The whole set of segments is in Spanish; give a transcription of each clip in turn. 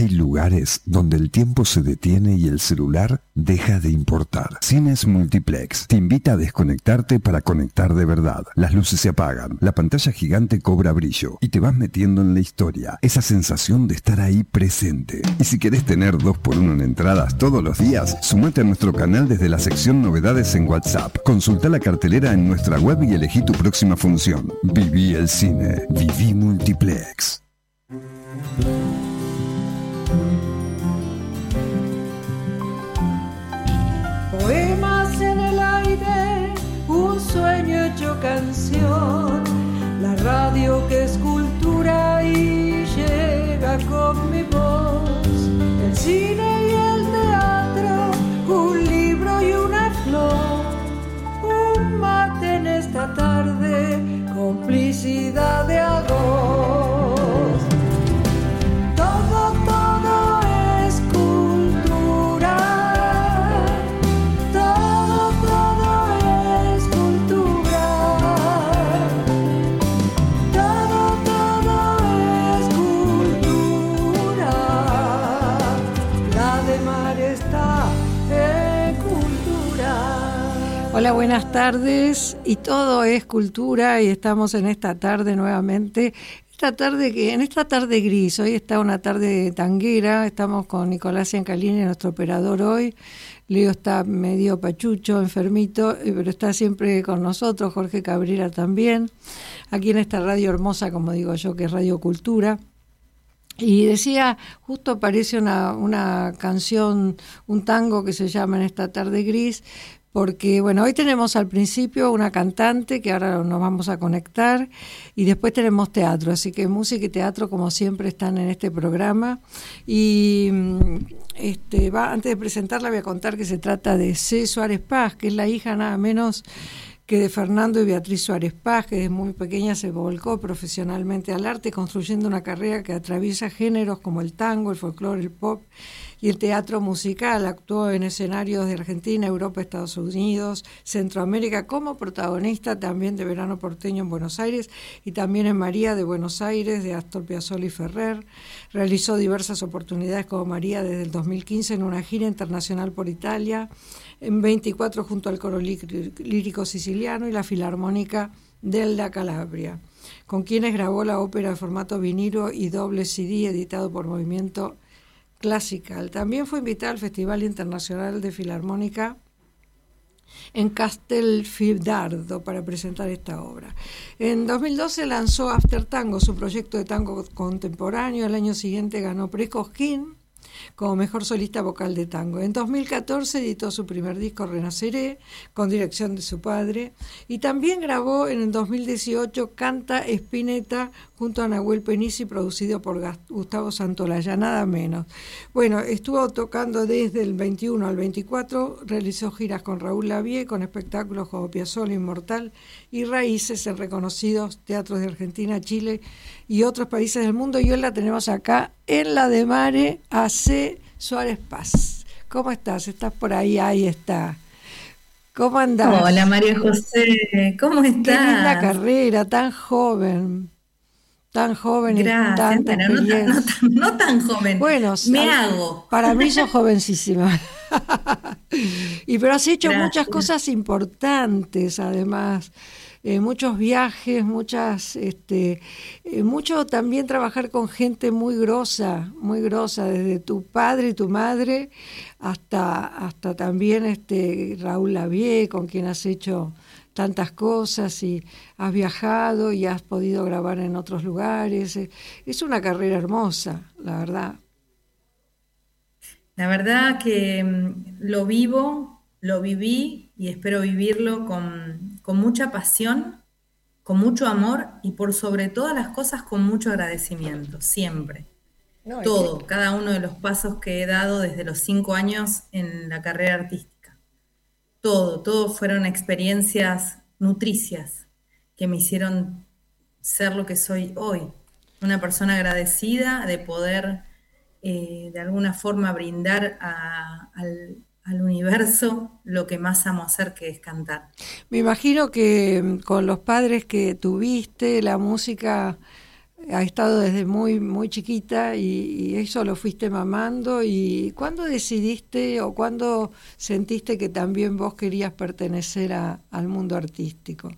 Hay lugares donde el tiempo se detiene y el celular deja de importar. Cines Multiplex te invita a desconectarte para conectar de verdad. Las luces se apagan, la pantalla gigante cobra brillo y te vas metiendo en la historia. Esa sensación de estar ahí presente. Y si querés tener 2x1 en entradas todos los días, sumate a nuestro canal desde la sección Novedades en WhatsApp. Consulta la cartelera en nuestra web y elegí tu próxima función. Viví el cine. Viví Multiplex. Poemas en el aire, un sueño hecho canción, la radio que es cultura y llega con mi voz, el cine y el teatro, un libro y una flor, un mate en esta tarde, complicidad de agosto. Todo es cultura. Hola, buenas tardes. Y todo es cultura y estamos en esta tarde nuevamente. En esta tarde gris, hoy está una tarde tanguera, estamos con Nicolás Ciancalini, nuestro operador hoy. Leo está medio pachucho, enfermito, pero está siempre con nosotros, Jorge Cabrera también, aquí en esta radio hermosa, como digo yo, que es Radio Cultura. Y decía, justo aparece una canción, un tango que se llama En esta tarde gris, porque, bueno, hoy tenemos al principio una cantante que ahora nos vamos a conectar y después tenemos teatro, así que música y teatro como siempre están en este programa. Y antes de presentarla voy a contar que se trata de C. Suárez Paz, que es la hija nada menos que de Fernando y Beatriz Suárez Paz, que desde muy pequeña se volcó profesionalmente al arte, construyendo una carrera que atraviesa géneros como el tango, el folclore, el pop y el teatro musical. Actuó en escenarios de Argentina, Europa, Estados Unidos, Centroamérica, como protagonista también de Verano Porteño en Buenos Aires y también en María de Buenos Aires, de Astor Piazzolla y Ferrer. Realizó diversas oportunidades como María desde el 2015 en una gira internacional por Italia, en 24 junto al Coro Lírico Siciliano y la Filarmónica de Calabria, con quienes grabó la ópera de formato vinilo y doble CD editado por Movimiento Classical. También fue invitada al Festival Internacional de Filarmónica en Castelfidardo para presentar esta obra. En 2012 lanzó After Tango, su proyecto de tango contemporáneo. El año siguiente ganó Pre-Cosquín como mejor solista vocal de tango. En 2014 editó su primer disco Renaceré, con dirección de su padre, y también grabó en el 2018 Canta Spinetta junto a Nahuel Penisi, producido por Gustavo Santolaya, nada menos. Bueno, estuvo tocando desde el 21 al 24, realizó giras con Raúl Lavie, con espectáculos como Piazzolla Inmortal y Raíces en reconocidos teatros de Argentina, Chile y otros países del mundo, y hoy la tenemos acá en la de Mare, a C. Suárez Paz. ¿Cómo estás? ¿Estás por ahí? Ahí está. ¿Cómo andás? Hola María José, ¿cómo estás? Qué linda carrera, tan joven Gracias, y tanta bueno, experiencia. no tan joven, Bueno, hago. Para mí sos jovencísima. Pero has hecho Gracias. muchas cosas importantes, además. Muchos viajes, mucho también trabajar con gente muy grosa, desde tu padre y tu madre hasta también Raúl Lavie, con quien has hecho tantas cosas y has viajado y has podido grabar en otros lugares. Es una carrera hermosa, la verdad. La verdad que lo vivo, lo viví y espero vivirlo con mucha pasión, con mucho amor y por sobre todas las cosas con mucho agradecimiento, siempre. No, Todo, cada uno de los pasos que he dado desde los 5 años en la carrera artística. Todo fueron experiencias nutricias que me hicieron ser lo que soy hoy. Una persona agradecida de poder de alguna forma brindar al universo lo que más amo hacer, que es cantar. Me imagino que con los padres que tuviste, la música ha estado desde muy, muy chiquita y eso lo fuiste mamando. ¿Y cuándo decidiste o cuándo sentiste que también vos querías pertenecer al mundo artístico?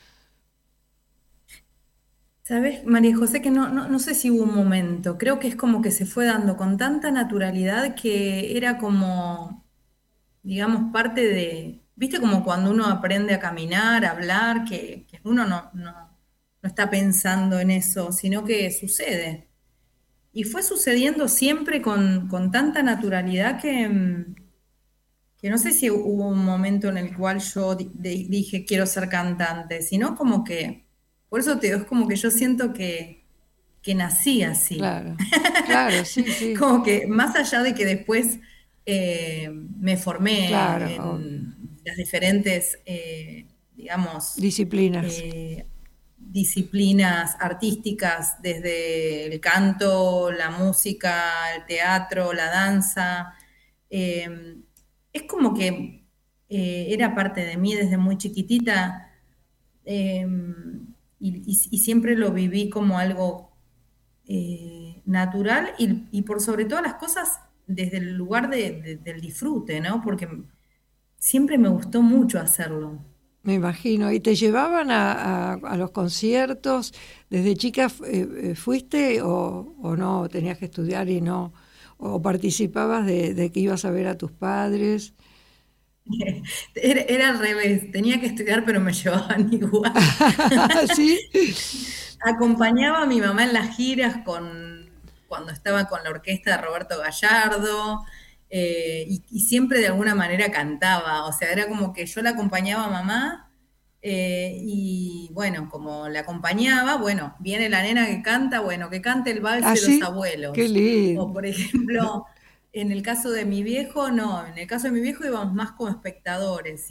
¿Sabes, María José, que no sé si hubo un momento, creo que es como que se fue dando con tanta naturalidad que era como, digamos, parte de, viste como cuando uno aprende a caminar, a hablar, que uno no está pensando en eso, sino que sucede. Y fue sucediendo siempre con tanta naturalidad que no sé si hubo un momento en el cual yo dije quiero ser cantante, sino como que, por eso te digo, es como que yo siento que nací así. Claro, claro, sí, sí, Como que más allá de que después me claro, formé obvio. en las diferentes, digamos, Disciplinas. eh, disciplinas artísticas, desde el canto, la música, el teatro, la danza. eh, es como que era parte de mí desde muy chiquitita, eh, y siempre lo viví como algo natural y por sobre todas las cosas desde el lugar del disfrute, ¿no? Porque siempre me gustó mucho hacerlo. Me imagino. ¿Y te llevaban a los conciertos? ¿Desde chica fuiste o no? ¿Tenías que estudiar y no? ¿O participabas de que ibas a ver a tus padres? Era al revés, tenía que estudiar pero me llevaban igual. ¿Sí? Acompañaba a mi mamá en las giras cuando estaba con la orquesta de Roberto Gallardo, y siempre de alguna manera cantaba, o sea, era como que yo la acompañaba a mamá, y bueno, como la acompañaba, bueno, viene la nena que canta, bueno, que cante el vals ¿Ah, de los sí? Qué abuelos. O por lindo. ejemplo, en el caso de mi viejo, no, en el caso de mi viejo íbamos más como espectadores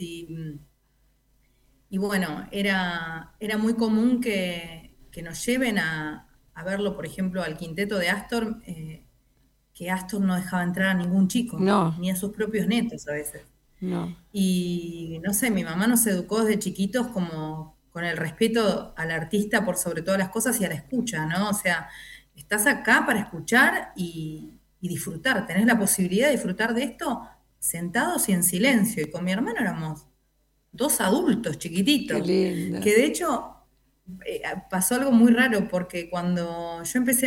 y bueno, era muy común que nos lleven a verlo, por ejemplo, al quinteto de Astor, que Astor no dejaba entrar a ningún chico, No, ni a sus propios netos a veces. no. Y no sé, mi mamá nos educó desde chiquitos como con el respeto al artista por sobre todas las cosas y a la escucha, ¿no? O sea, estás acá para escuchar y disfrutar, tenés la posibilidad de disfrutar de esto sentados y en silencio. Y con mi hermano éramos dos adultos Qué chiquititos, linda. que de hecho pasó algo muy raro porque cuando yo empecé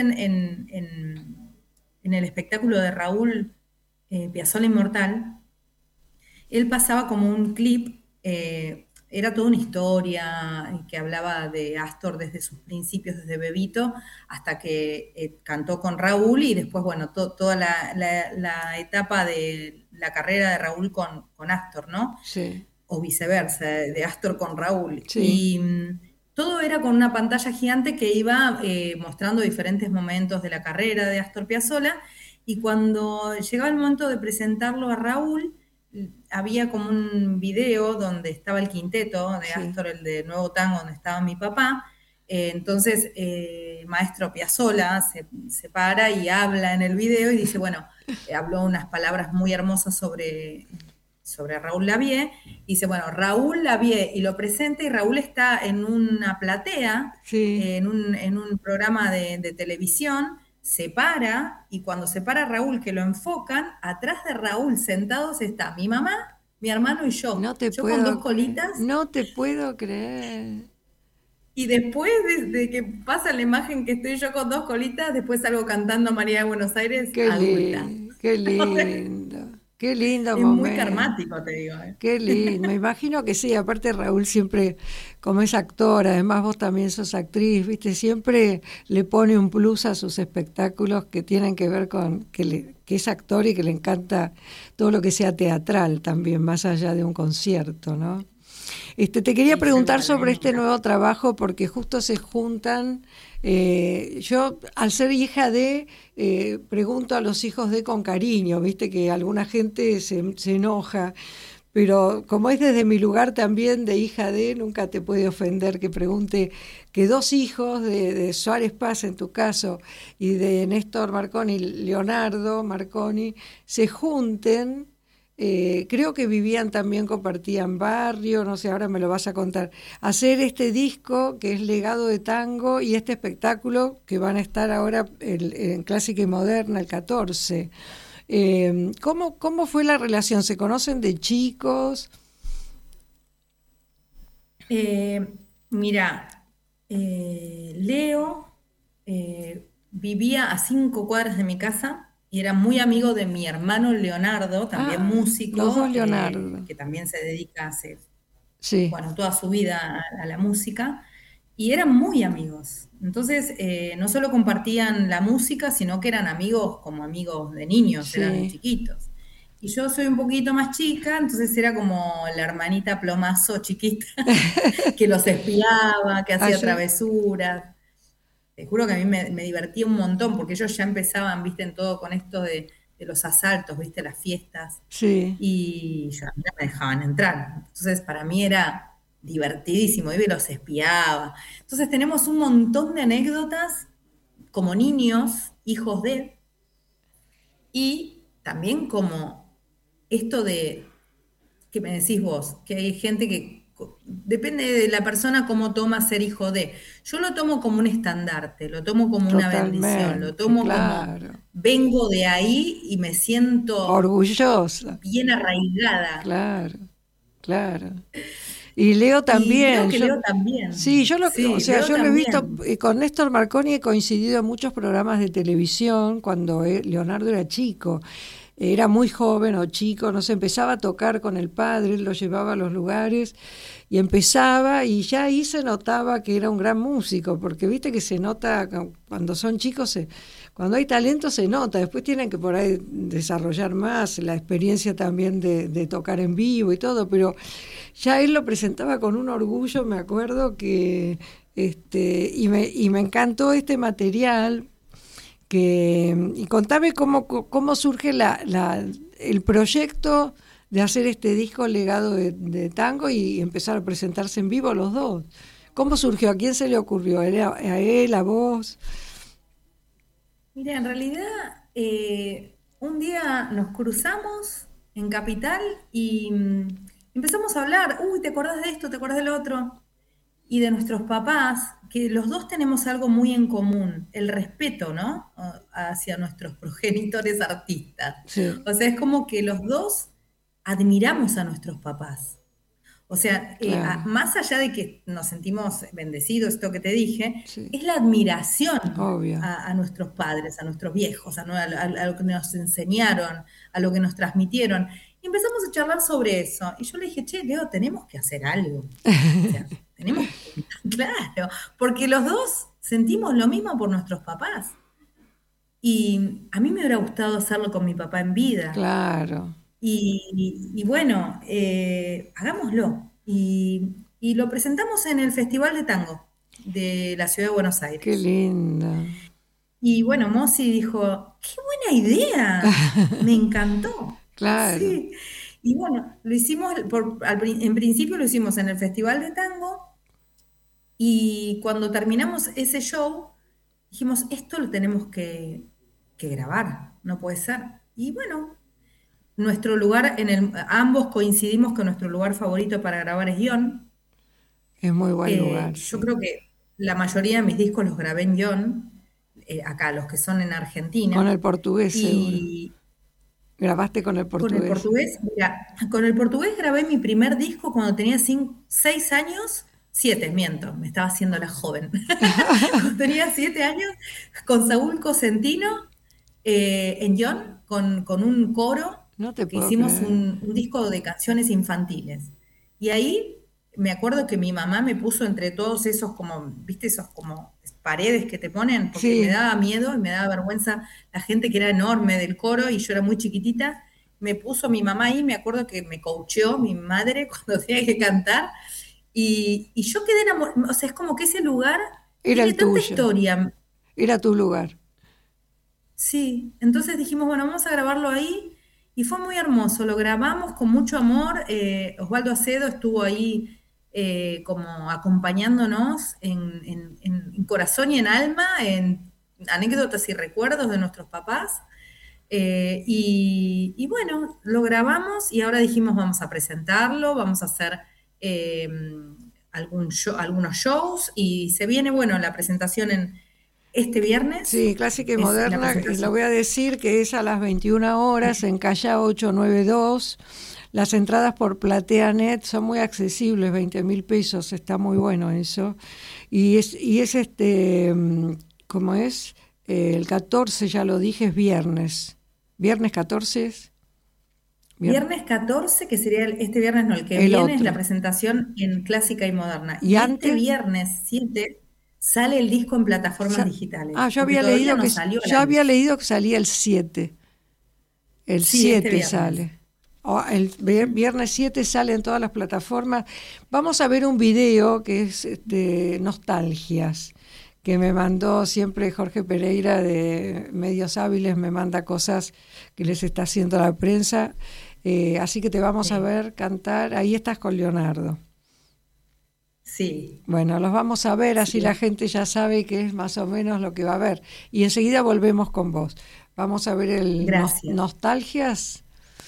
en el espectáculo de Raúl Piazzolla Inmortal, él pasaba como un clip, era toda una historia que hablaba de Astor desde sus principios, desde bebito, hasta que cantó con Raúl y después, bueno, toda la etapa de la carrera de Raúl con Astor, ¿no? Sí, O viceversa, de Astor con Raúl. sí. Y todo era con una pantalla gigante que iba mostrando diferentes momentos de la carrera de Astor Piazzolla, y cuando llegaba el momento de presentarlo a Raúl, había como un video donde estaba el quinteto de Sí. Astor, el de Nuevo Tango, donde estaba mi papá. Entonces, maestro Piazzolla se para y habla en el video y dice, bueno, habló unas palabras muy hermosas sobre Raúl Lavie, y dice, bueno, Raúl Lavie, y lo presenta, y Raúl está en una platea, Sí. en un programa de televisión, se para, y cuando se para Raúl, que lo enfocan, atrás de Raúl sentados está mi mamá, mi hermano y No yo, te yo con dos puedo creer. colitas, No te puedo creer. y después de que pasa la imagen que estoy yo con dos colitas, después salgo cantando María de Buenos Aires Qué adulta. lindo, qué lindo. Qué lindo Es muy momento. karmático, te digo. Qué lindo, me imagino que sí, aparte Raúl siempre, como es actor, además vos también sos actriz, viste, siempre le pone un plus a sus espectáculos que tienen que ver con que es actor y que le encanta todo lo que sea teatral también, más allá de un concierto, ¿no? Te quería Sí, tal preguntar cual, a mí sobre me este encanta. nuevo trabajo porque justo se juntan. Yo, al ser hija de, pregunto a los hijos de con cariño, viste que alguna gente se enoja, pero como es desde mi lugar también de hija de, nunca te puede ofender que pregunte que dos hijos de Suárez Paz, en tu caso, y de Néstor Marconi, Leonardo Marconi, se junten creo que vivían también, compartían barrio, no sé, ahora me lo vas a contar, hacer este disco que es Legado de Tango y este espectáculo que van a estar ahora en Clásica y Moderna el 14. ¿Cómo fue la relación? ¿Se conocen de chicos? Eh, Mira, Leo vivía a 5 cuadras de mi casa y era muy amigo de mi hermano Leonardo, también Ah, los dos músico, Leonardo. que también se dedica hace, Sí, bueno, toda su vida a la música, y eran muy amigos. Entonces, no solo compartían la música, sino que eran amigos como amigos de niños, eran sí. chiquitos. Y yo soy un poquito más chica, entonces era como la hermanita plomazo chiquita que los espiaba, que hacía Allá, travesuras. Te juro que a mí me divertía un montón, porque ellos ya empezaban, viste, en todo con esto de los asaltos, viste, las fiestas, sí. y ya no me dejaban entrar. Entonces, para mí era divertidísimo, iba y los espiaba. Entonces, tenemos un montón de anécdotas como niños, hijos de, y también como esto de que me decís vos, que hay gente que depende de la persona cómo toma ser hijo de. Yo lo tomo como un estandarte, lo tomo como una bendición, lo Totalmente, tomo como claro. vengo de ahí y me siento Orgullosa, bien arraigada. claro, claro. Y Leo Y creo también, que yo, Leo sí, también. o Sí, sea, Leo yo lo he visto, también. con Néstor Marconi he coincidido en muchos programas de televisión cuando Leonardo era chico. Era muy joven o chico, no sé, empezaba a tocar con el padre, él lo llevaba a los lugares y empezaba y ya ahí se notaba que era un gran músico, porque viste que se nota cuando son chicos, cuando hay talento se nota, después tienen que por ahí desarrollar más la experiencia también de tocar en vivo y todo, pero ya él lo presentaba con un orgullo, me acuerdo que y me encantó este material y contame cómo surge el proyecto de hacer este disco Legado de Tango y empezar a presentarse en vivo los dos. ¿Cómo surgió? ¿A quién se le ocurrió? ¿A él, a vos? Mira, en realidad, un día nos cruzamos en Capital y empezamos a hablar. Uy, ¿te acordás de esto? ¿Te acordás del otro? Y de nuestros papás, que los dos tenemos algo muy en común, el respeto, ¿no? Hacia nuestros progenitores artistas. Sí, O sea, es como que los dos admiramos a nuestros papás. O sea, claro, más allá de que nos sentimos bendecidos, esto que te dije, sí, es la admiración obvio. a nuestros padres, a nuestros viejos, a lo que nos enseñaron, a lo que nos transmitieron. Y empezamos a charlar sobre eso. Y yo le dije, che, Leo, tenemos que hacer algo. O sea, tenemos que, claro, porque los dos sentimos lo mismo por nuestros papás. Y a mí me hubiera gustado hacerlo con mi papá en vida. Claro, Y bueno, hagámoslo. Y lo presentamos en el Festival de Tango de la Ciudad de Buenos qué Aires. lindo. Y bueno, Mossi dijo, qué buena idea, me encantó. Claro, Sí. Y bueno, lo hicimos, en principio lo hicimos en el Festival de Tango y cuando terminamos ese show, dijimos, esto lo tenemos que grabar, no puede ser. Y bueno, nuestro lugar, ambos coincidimos que nuestro lugar favorito para grabar es Ion. es muy buen lugar, Yo sí. creo que la mayoría de mis discos los grabé en Ion, acá, los que son en Con el Argentina. portugués seguro. Y Grabaste con el con el portugués. portugués, mira, con el portugués grabé mi primer disco cuando tenía 6 años, 7, miento, me estaba haciendo la joven. Cuando tenía 7 años, con Saúl Cosentino, en Ion, con un coro No te que puedo hicimos creer. un disco de canciones infantiles. Y ahí me acuerdo que mi mamá me puso entre todos esos como, viste, esos como paredes que te ponen, porque me Sí, daba miedo y me daba vergüenza la gente que era enorme del coro y yo era muy chiquitita. Me puso mi mamá ahí, me acuerdo que me coacheó mi madre cuando tenía que cantar. Y yo quedé enamorada, o sea, es como que ese lugar era tiene el tanta tuyo, historia. era tu lugar. Sí, entonces dijimos, bueno, vamos a grabarlo ahí y fue muy hermoso, lo grabamos con mucho amor, Osvaldo Acedo estuvo ahí como acompañándonos en corazón y en alma, en anécdotas y recuerdos de nuestros papás. Y bueno, lo grabamos y ahora dijimos vamos a presentarlo, vamos a hacer algunos shows y se viene, bueno, la presentación en este viernes. Sí, Clásica y Moderna, y lo voy a decir que es a las 21 horas en Callao 892. Las entradas por PlateaNet son muy accesibles, 20.000 pesos, está muy bueno eso. Y es ¿cómo es? El 14, ya lo dije, es viernes. ¿Viernes 14 es? Viernes 14, que sería este viernes, no, el que viene es la presentación en Clásica y Moderna. Y este viernes 7 sale el disco en plataformas digitales. Yo había leído que salía el 7. El 7 sale. El viernes 7 sale en todas las plataformas. Vamos a ver un video que es de Nostalgias, que me mandó siempre Jorge Pereira de Medios Hábiles, me manda cosas que les está haciendo la prensa. Así que te vamos a ver cantar. Ahí estás con Leonardo. Sí. Bueno, los vamos a ver, así la gente ya sabe que es más o menos lo que va a ver. Y enseguida volvemos con vos. Vamos a ver el Nostalgias.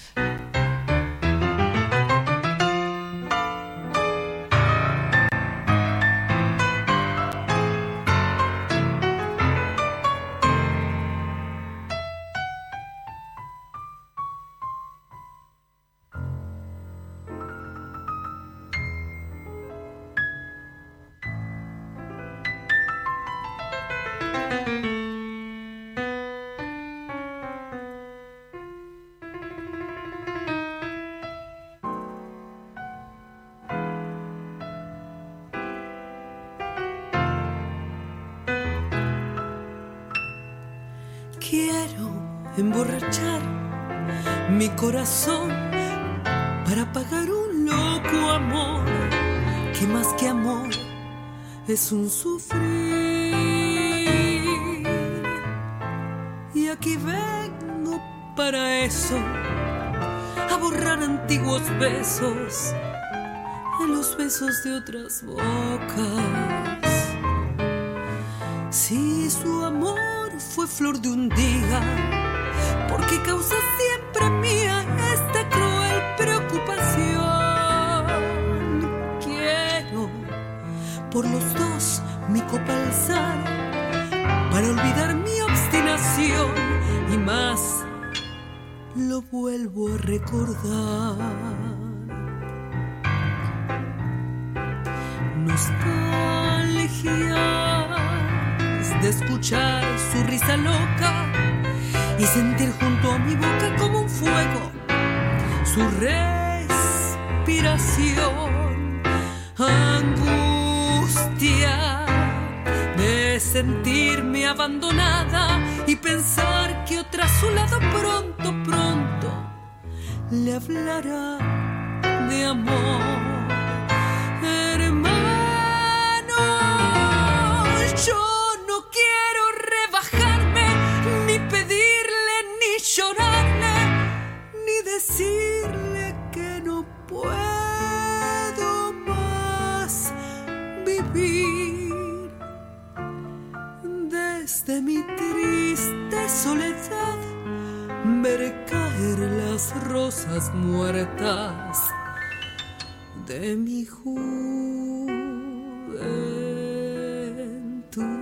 Quiero emborrachar mi corazón para pagar un loco amor que más que amor es un sufrir. Y aquí vengo para eso, a borrar antiguos besos en los besos de otras bocas. Si su amor fue flor de un día, ¿por qué causa siempre mía esta cruel preocupación? Quiero por los dos mi copa alzar para olvidar mi obstinación y más lo vuelvo a recordar. Nostalgia de escuchar su risa loca y sentir junto a mi boca como un fuego su respiración. Angustia de sentirme abandonada y pensar que otra a su lado pronto le hablará de amor. Hermano, yo llorarle ni decirle que no puedo más vivir. Desde mi triste soledad veré caer las rosas muertas de mi juventud.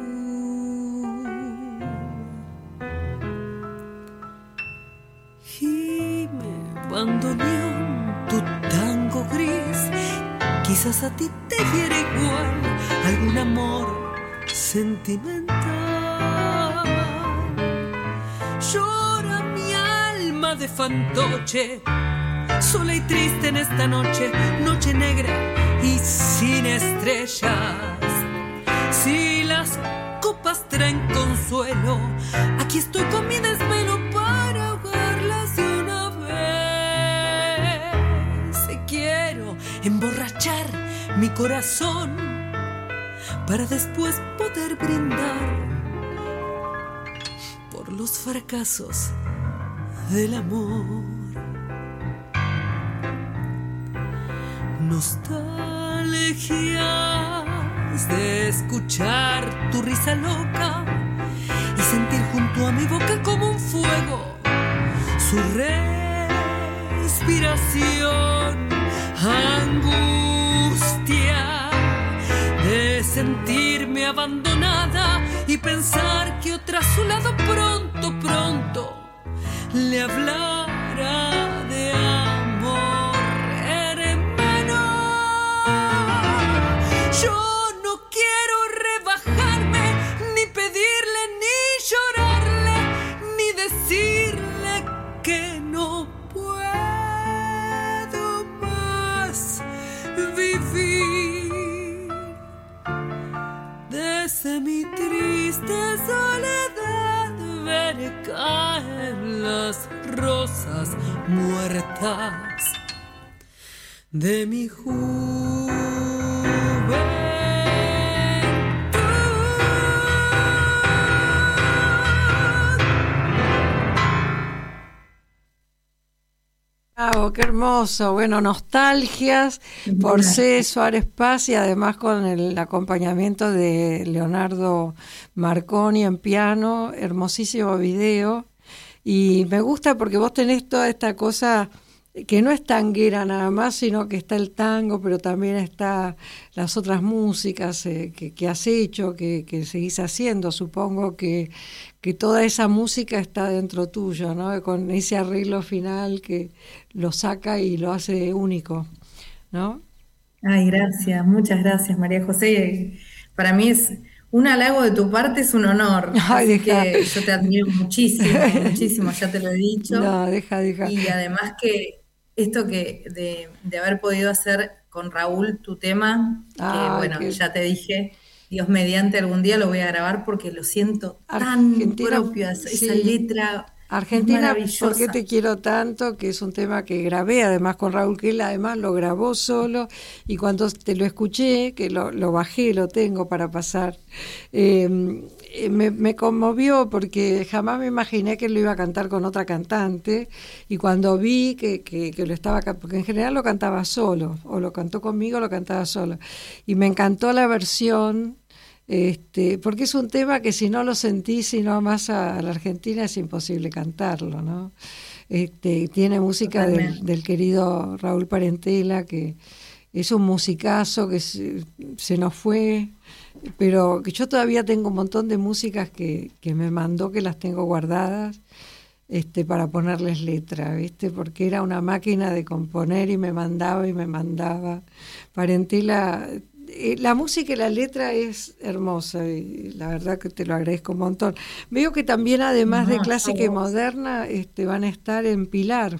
Bandoneón, tu tango gris, quizás a ti te hiere igual algún amor sentimental. Llora mi alma de fantoche, sola y triste en esta noche, noche negra y sin estrellas. Si las copas traen consuelo, aquí estoy con mi desvelo para ahogarlas de una vez. Quiero emborrachar mi corazón para después poder brindar por los fracasos del amor. Nostalgias de escuchar tu risa loca y sentir junto a mi boca como un fuego su respiración, angustia de sentirme abandonada y pensar que otra a su lado pronto, pronto le hablará de amor, hermano. Yo no quiero rebajarme, ni pedirle, ni llorarle, ni decirle que no puedo más vivir. Desde mi triste soledad veré caer las rosas muertas de mi juventud. Oh, qué hermoso. Bueno, nostalgias por C. Suárez Paz y además con el acompañamiento de Leonardo Marconi en piano, hermosísimo video. Y me gusta porque vos tenés toda esta cosa que no es tanguera nada más, sino que está el tango, pero también está las otras músicas que has hecho, que seguís haciendo. Supongo que toda esa música está dentro tuyo, ¿no? Con ese arreglo final que lo saca y lo hace único, ¿no? Ay, gracias, muchas gracias, María José. Para mí es un halago de tu parte, es un honor. Ay, Así que yo te admiro muchísimo, muchísimo, ya te lo he dicho. No, deja. Y además que esto de haber podido hacer con Raúl tu tema, ya te dije, Dios mediante algún día lo voy a grabar porque lo siento tan propio, esa letra. Argentina, maravillosa. ¿Por qué te quiero tanto? Que es un tema que grabé además con Raúl, que él además lo grabó solo, y cuando te lo escuché, que lo bajé, lo tengo para pasar, me conmovió porque jamás me imaginé que lo iba a cantar con otra cantante, y cuando vi que lo estaba, porque en general lo cantaba solo, o lo cantó conmigo o lo cantaba solo, y me encantó la versión. Porque es un tema que si no lo sentís, si no amás a la Argentina, es imposible cantarlo, ¿no? Tiene música del querido Raúl Parentela, que es un musicazo que se nos fue, pero que yo todavía tengo un montón de músicas que me mandó, que las tengo guardadas, para ponerles letra, ¿viste? Porque era una máquina de componer y me mandaba. Parentela. La música y la letra es hermosa y la verdad que te lo agradezco un montón. Veo que también además de clásica y moderna van a estar en Pilar.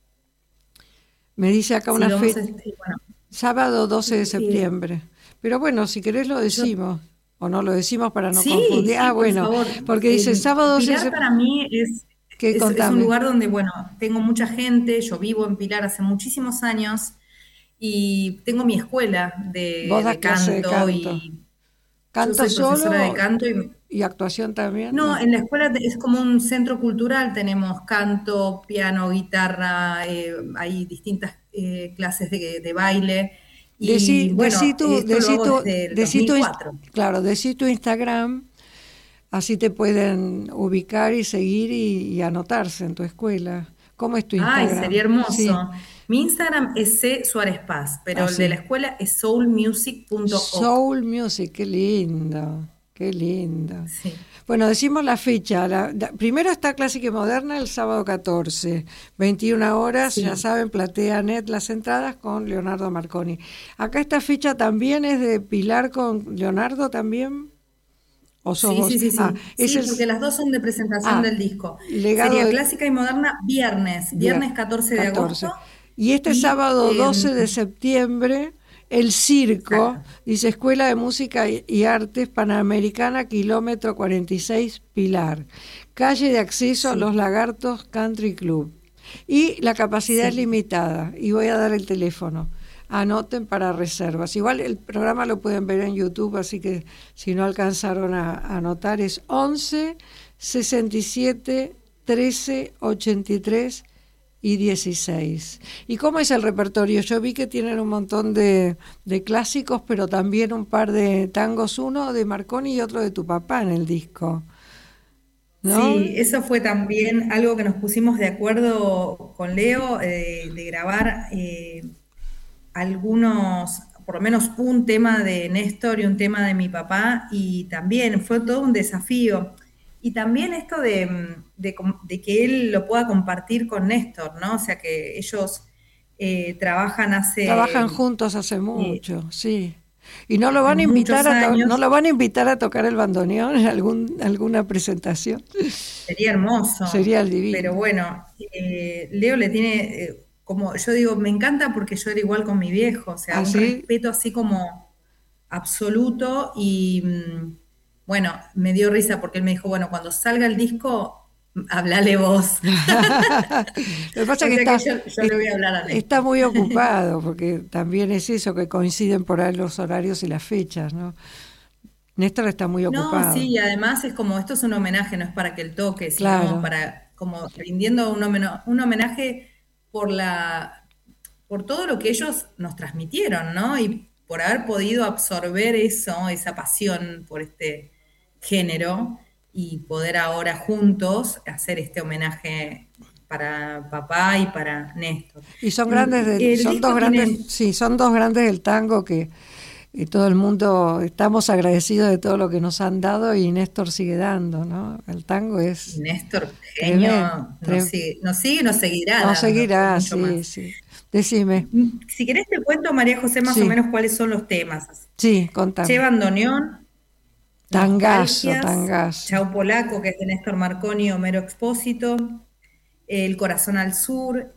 Me dice acá una fecha. Sábado 12 de septiembre. Pero bueno, si querés lo decimos. O no lo decimos para no confundir. Sí, bueno, por favor. Porque dice sábado 12 de Pilar septiembre. Para mí es un lugar donde, tengo mucha gente. Yo vivo en Pilar hace muchísimos años. Y tengo mi escuela de canto. Y ¿canto yo soy solo profesora de canto y actuación también? No, en la escuela es como un centro cultural, tenemos canto, piano, guitarra, hay distintas clases de baile. Y decí tu 2004. Claro, decí tu Instagram, así te pueden ubicar y seguir y anotarse en tu escuela. ¿Cómo es tu Instagram? Ay, sería hermoso. Sí. Mi Instagram es C. Suárez Paz, pero el de la escuela es soulmusic.org. Soul Music, qué lindo, qué lindo. Sí. Bueno, decimos la fecha. Primero está Clásica y Moderna el sábado 14, 21 horas, ya saben, PlateaNet las entradas con Leonardo Marconi. Acá esta fecha también es de Pilar con Leonardo también. ¿O sos vos? Sí. Porque las dos son de presentación del disco. Sería Clásica y Moderna viernes 14 de agosto. Y sábado 12 de septiembre, el Circo, dice Escuela de Música y Artes Panamericana, kilómetro 46, Pilar. Calle de acceso a Los Lagartos Country Club. Y la capacidad es limitada. Y voy a dar el teléfono. Anoten para reservas. Igual el programa lo pueden ver en YouTube, así que si no alcanzaron a anotar, es 11 67 13 83 y 16. ¿Y cómo es el repertorio? Yo vi que tienen un montón de clásicos, pero también un par de tangos, uno de Marconi y otro de tu papá en el disco. ¿no? Sí, eso fue también algo que nos pusimos de acuerdo con Leo, de grabar algunos, por lo menos un tema de Néstor y un tema de mi papá, y también fue todo un desafío. Y también esto de que él lo pueda compartir con Néstor, ¿no? O sea, que ellos trabajan Trabajan hace juntos hace eh, mucho, sí. Y no lo van a invitar muchos no años. lo van a invitar a tocar el bandoneón en alguna presentación. Sería hermoso, Sería el pero divino. bueno, Leo le tiene, como yo digo, me encanta porque yo era igual con mi viejo, o sea, un Así, respeto así como absoluto y bueno, me dio risa porque él me dijo, bueno, cuando salga el disco, hablale vos. lo que pasa O es que sea que yo le voy a hablar a está Néstor. muy ocupado, porque también es eso, que coinciden por ahí los horarios y las fechas, ¿no? Néstor está muy No, ocupado, sí, y además es como, esto es un homenaje, no es para que él toque, sino claro. para, como rindiendo un homenaje por por todo lo que ellos nos transmitieron, ¿no? Y por haber podido absorber eso, esa pasión por este género y poder ahora juntos hacer este homenaje para papá y para Néstor. Y son grandes El son dos disco grandes, tiene, sí, son dos grandes del tango que todo el mundo estamos agradecidos de todo lo que nos han dado y Néstor sigue dando, ¿no? El tango es Néstor, tremendo, genio, nos sigue y nos seguirá no dando por seguirá, mucho sí, más. sí. Decime, Si querés te cuento, María José, más o sí, menos cuáles son los temas. sí, Che contame. Bandoneón, Tangazo, Nostalgias, tangazo. Chau Polaco, que es de Néstor Marconi y Homero Expósito, El Corazón al Sur,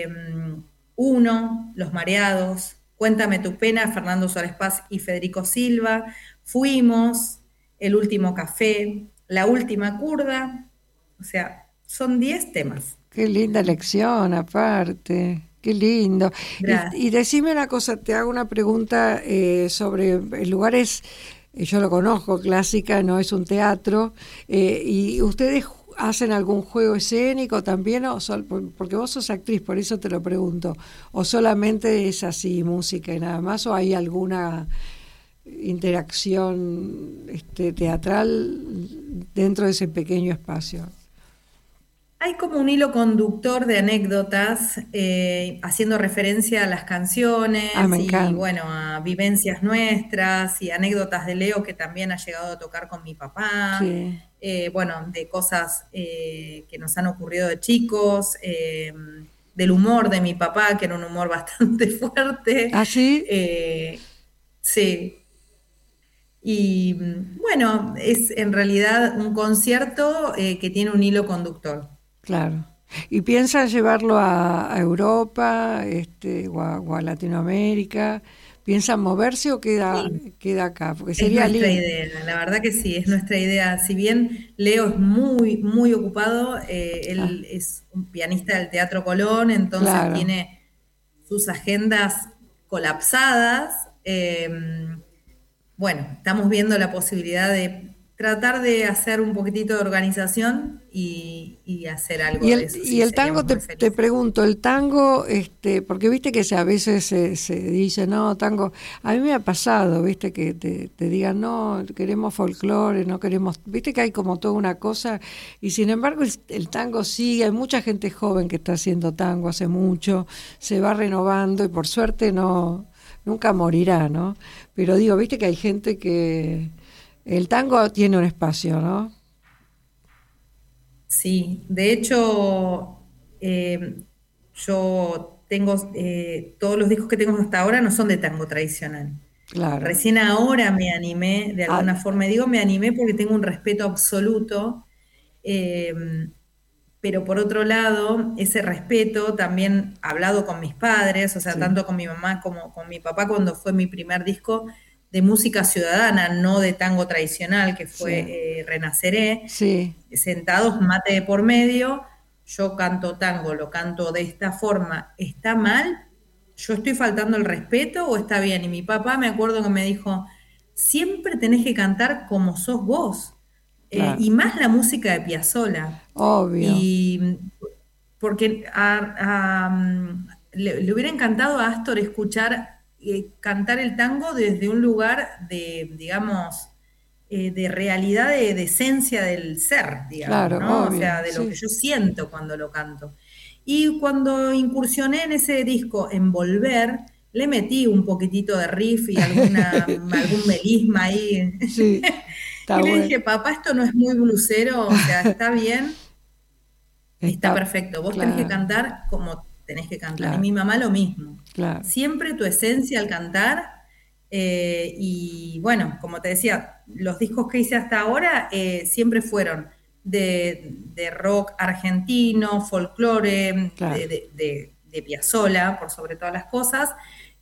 Uno, Los Mareados, Cuéntame tu pena, Fernando Suárez Paz y Federico Silva, Fuimos, El Último Café, La Última Curda, o sea, son 10 temas. Qué linda lección, aparte. Qué lindo. Y Gracias. decime una cosa, te hago una pregunta sobre lugares, yo lo conozco, Clásica no es un teatro, y ustedes hacen algún juego escénico también, porque vos sos actriz, por eso te lo pregunto, o solamente es así, música y nada más, o hay alguna interacción teatral dentro de ese pequeño espacio. Hay como un hilo conductor de anécdotas haciendo referencia a las Ah, me canciones y encanta. bueno, a vivencias nuestras y anécdotas de Leo que también ha llegado a tocar con mi papá, Sí. bueno, de cosas que nos han ocurrido de chicos, del humor de mi papá, que era un humor bastante fuerte. ¿Ah, sí? Sí, y bueno, es en realidad un concierto que tiene un hilo conductor. Claro. ¿Y piensan llevarlo a Europa, o a Latinoamérica? ¿Piensan moverse o Sí. queda acá? Porque Es sería nuestra lindo. idea, la verdad que sí, es nuestra idea. Si bien Leo es muy ocupado, Ah, él es un pianista del Teatro Colón, entonces claro. tiene sus agendas colapsadas. Bueno, estamos viendo la posibilidad de tratar de hacer un poquitito de organización y hacer algo de eso, Y sí, el tango, seríamos muy te felices. pregunto, el tango, porque viste que a veces se dice, no, tango, a mí me ha pasado, viste, que te digan, no, queremos folclore, no queremos, viste que hay como toda una cosa, y sin embargo el tango sigue, hay mucha gente joven que está haciendo tango hace mucho, se va renovando y por suerte nunca morirá, ¿no? Pero digo, viste que hay gente que el tango tiene un espacio, ¿no? Sí, de hecho, yo tengo, todos los discos que tengo hasta ahora no son de tango tradicional. Claro. Recién ahora me animé, de Ah, alguna forma, digo me animé porque tengo un respeto absoluto, eh, pero por otro lado, ese respeto también hablado con mis padres, o sea, sí, tanto con mi mamá como con mi papá cuando fue mi primer disco de música ciudadana, no de tango tradicional, que sí, fue Renaceré, sí. sentados, mate de por medio, yo canto tango, lo canto de esta forma, ¿está mal? ¿Yo estoy faltando el respeto o está bien? Y mi papá me acuerdo que me dijo, siempre tenés que cantar como sos vos, Claro, y más la música de Piazzolla. obvio. Y porque le hubiera encantado a Astor escuchar cantar el tango desde un lugar de, digamos, de realidad, de esencia del ser, digamos, claro, ¿no? obvio, O sea, de lo que yo siento cuando lo canto. Y cuando incursioné en ese disco, en Volver, le metí un poquitito de riff y algún melisma ahí. Sí, y le dije, papá, esto no es muy blusero, o sea, está bien, está perfecto. Vos tenés que cantar como tenés que cantar. Claro. Y mi mamá lo mismo. Claro. Siempre tu esencia al cantar. Y bueno, como te decía, los discos que hice hasta ahora siempre fueron de rock argentino, folclore, claro. de Piazzolla, por sobre todas las cosas.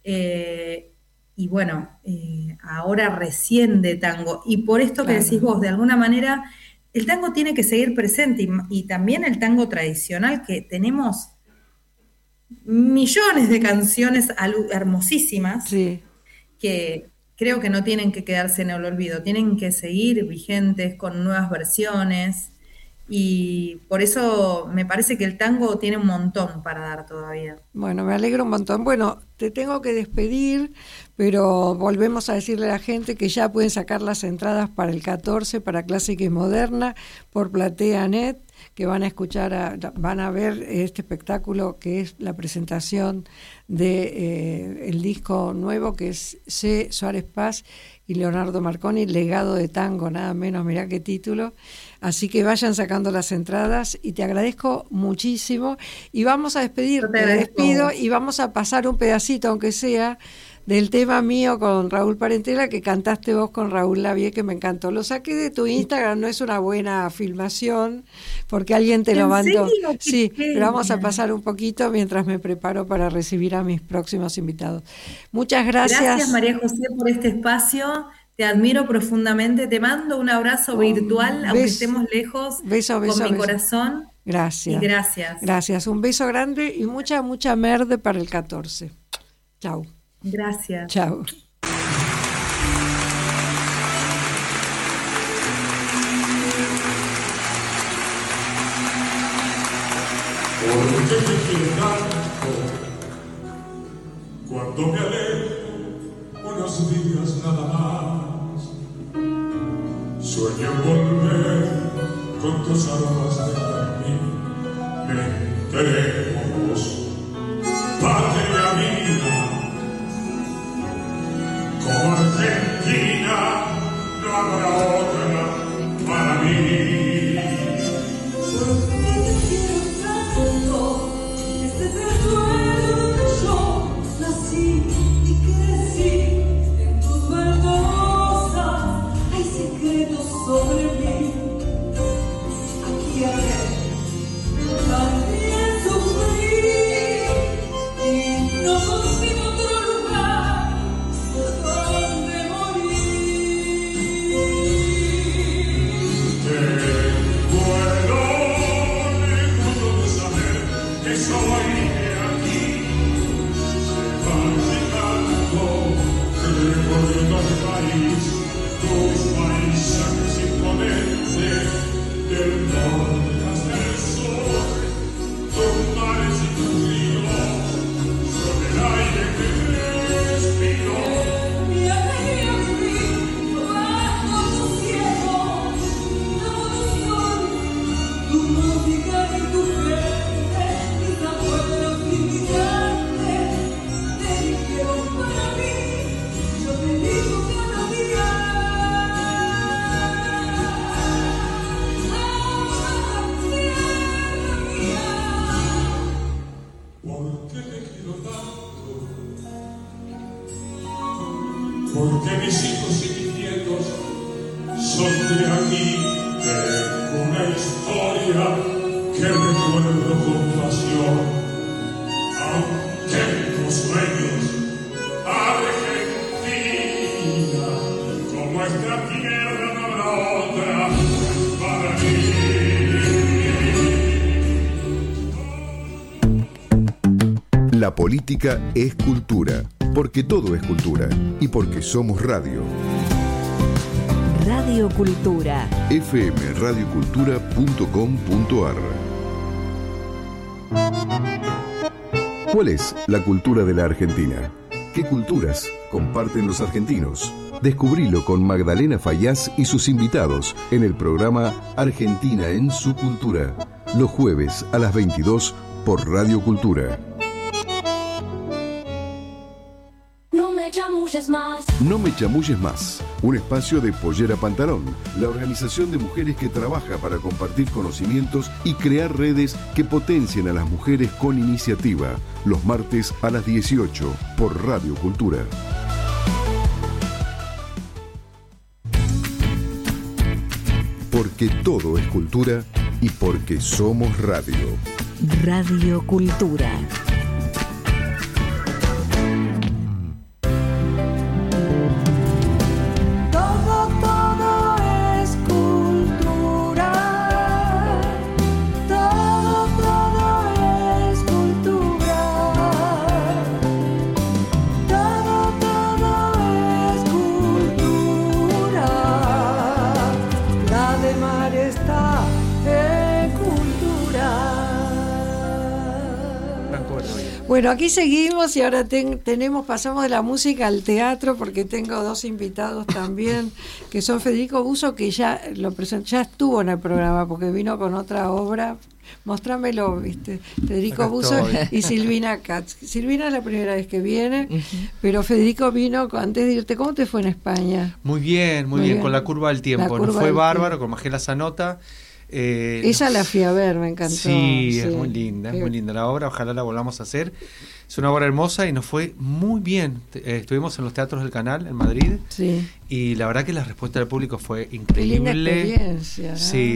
Y bueno, ahora recién de tango. Y por esto que decís vos, de alguna manera, el tango tiene que seguir presente y también el tango tradicional, que tenemos millones de canciones hermosísimas, sí, que creo que no tienen que quedarse en el olvido, tienen que seguir vigentes con nuevas versiones, y por eso me parece que el tango tiene un montón para dar todavía. Bueno, me alegro un montón. Bueno, te tengo que despedir, pero volvemos a decirle a la gente que ya pueden sacar las entradas para el 14 para Clásica y Moderna por PlateaNet, que van a escuchar, van a ver este espectáculo que es la presentación de el disco nuevo, que es C. Suárez Paz y Leonardo Marconi, Legado de Tango, nada menos, mirá qué título. Así que vayan sacando las entradas y te agradezco muchísimo. Y vamos a despedirte, te despido y vamos a pasar un pedacito, aunque sea, del tema mío con Raúl Parentela, que cantaste vos con Raúl Lavie, que me encantó. Lo saqué de tu Instagram, no es una buena filmación, porque alguien te lo mandó. Sí, pero vamos a pasar un poquito mientras me preparo para recibir a mis próximos invitados. Muchas gracias. Gracias, María José, por este espacio. Te admiro profundamente. Te mando un abrazo virtual, aunque estemos lejos, con mi corazón. Gracias. Y gracias. Gracias. Un beso grande y mucha merde para el 14. Chau. Gracias. Chao. Porque te quiero tanto, cuando me alejo unos días nada más, sueño en volver con tus aromas de jardín, me queremos, patria mía. Como Argentina no habrá otra para mí. Porque te quiero tanto, este es el suelo donde yo nací y crecí. En tus baldosas hay secretos sobre mí. Aquí también sufrí y no consigo otro lugar donde morir. Tengo el orgullo de saber que soy de aquí. Se va llegando, recorriendo el país, tus paisajes imponentes, del norte hasta el sur, tus mares y tus ríos, son el aire que respiro. Mi alegría vivir bajo tu cielo, bajo tu sol, tu música y tu gente, mis abuelos inmigrantes, te eligieron para mí, yo te elijo cada día. Tierra mía. ¿Por qué te quiero tanto? Porque mis hijos y mis nietos son de aquí. Tengo una historia que recuerdo con pasión. Aunque tengo sueños, Argentina, como esta tierra no habrá otra para mí. La política es cultura, porque todo es cultura y porque somos radio. Radio Cultura. fmradiocultura.com.ar. ¿Cuál es la cultura de la Argentina? ¿Qué culturas comparten los argentinos? Descubrilo con Magdalena Fayaz y sus invitados en el programa Argentina en su cultura, los jueves a las 22 por Radio Cultura. No me chamulles más. No me chamulles más, un espacio de Pollera Pantalón, la organización de mujeres que trabaja para compartir conocimientos y crear redes que potencien a las mujeres con iniciativa, los martes a las 18 por Radio Cultura. Porque todo es cultura y porque somos radio. Radio Cultura. Bueno, aquí seguimos y ahora pasamos de la música al teatro porque tengo dos invitados también, que son Federico Buso, que ya estuvo en el programa porque vino con otra obra. Mostrámelo, ¿viste? Federico Buso y Silvina Katz. Silvina es la primera vez que viene, pero Federico vino antes de irte. ¿Cómo te fue en España? Muy bien, con La curva del tiempo. Nos fue bárbaro, con Magela Zanota. Esa la fui a ver, me encantó. Sí, es muy linda la obra, ojalá la volvamos a hacer. Es una obra hermosa y nos fue muy bien. Estuvimos en los teatros del Canal en Madrid, sí, y la verdad que la respuesta del público fue increíble. Qué linda experiencia, ¿no?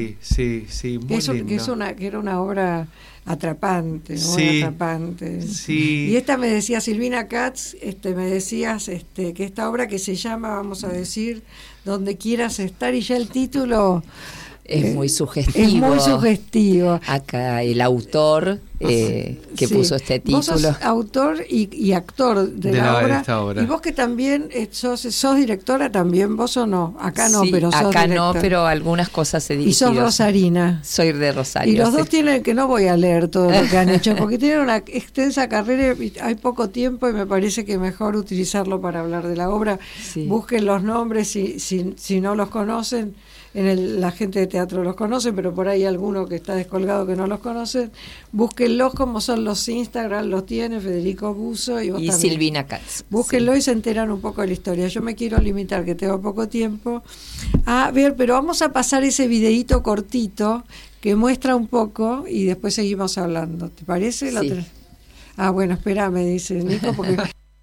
Sí, muy linda. Que era una obra atrapante, sí, atrapante. Sí. Y esta me decía Silvina Katz, me decías que esta obra que se llama, vamos a decir, Donde quieras estar, y ya el título es muy sugestivo. Es muy sugestivo. Acá el autor que puso este título. Vos sos autor y actor de la obra. Esta obra. Y vos que también sos directora también, vos o no. Acá no, sí, pero sos acá directora. No, pero algunas cosas he dirigido. Y sos rosarina. Soy de Rosario. Y los dos tienen, que no voy a leer todo lo que han hecho, porque tienen una extensa carrera y hay poco tiempo y me parece que mejor utilizarlo para hablar de la obra. Sí. Busquen los nombres si no los conocen. La gente de teatro los conoce, pero por ahí alguno que está descolgado que no los conoce. Búsquenlos como son los Instagram, los tiene Federico Buso y vos también. Silvina Katz. Búsquenlo, sí, y se enteran un poco de la historia. Yo me quiero limitar, que tengo poco tiempo, a ver, pero vamos a pasar ese videíto cortito que muestra un poco y después seguimos hablando. ¿Te parece? Sí. Bueno, espérame, dice Nico, porque...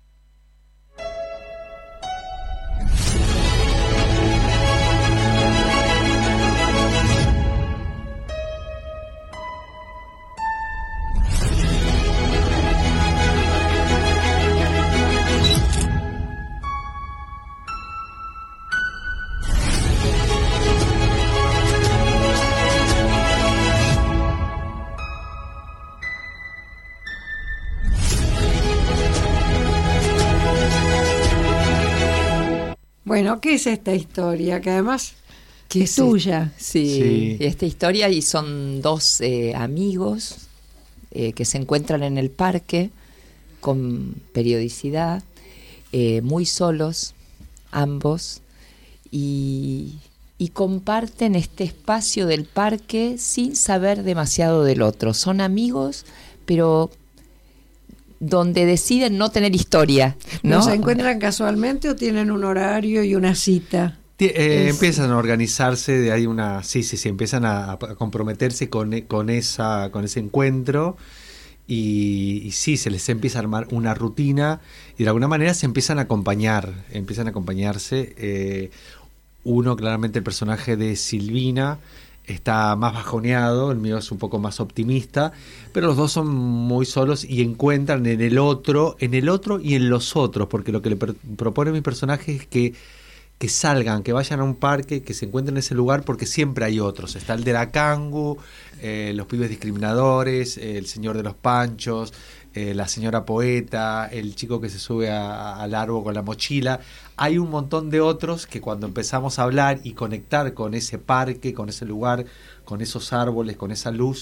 Bueno, ¿qué es esta historia? Que además es tuya. Sí, esta historia, y son dos amigos que se encuentran en el parque con periodicidad, muy solos ambos, y comparten este espacio del parque sin saber demasiado del otro. Son amigos, pero donde deciden no tener historia, ¿no? ¿Se encuentran casualmente o tienen un horario y una cita? Empiezan a organizarse, de ahí empiezan a comprometerse con ese encuentro, y sí, se les empieza a armar una rutina y de alguna manera se empiezan a acompañarse. Uno, claramente el personaje de Silvina, está más bajoneado, el mío es un poco más optimista, pero los dos son muy solos y encuentran en el otro y en los otros, porque lo que le propone mi personaje es que salgan, que vayan a un parque, que se encuentren en ese lugar, porque siempre hay otros. Está el de la cangu, los pibes discriminadores, el señor de los panchos, la señora poeta, el chico que se sube al árbol con la mochila. Hay un montón de otros que cuando empezamos a hablar y conectar con ese parque, con ese lugar, con esos árboles, con esa luz,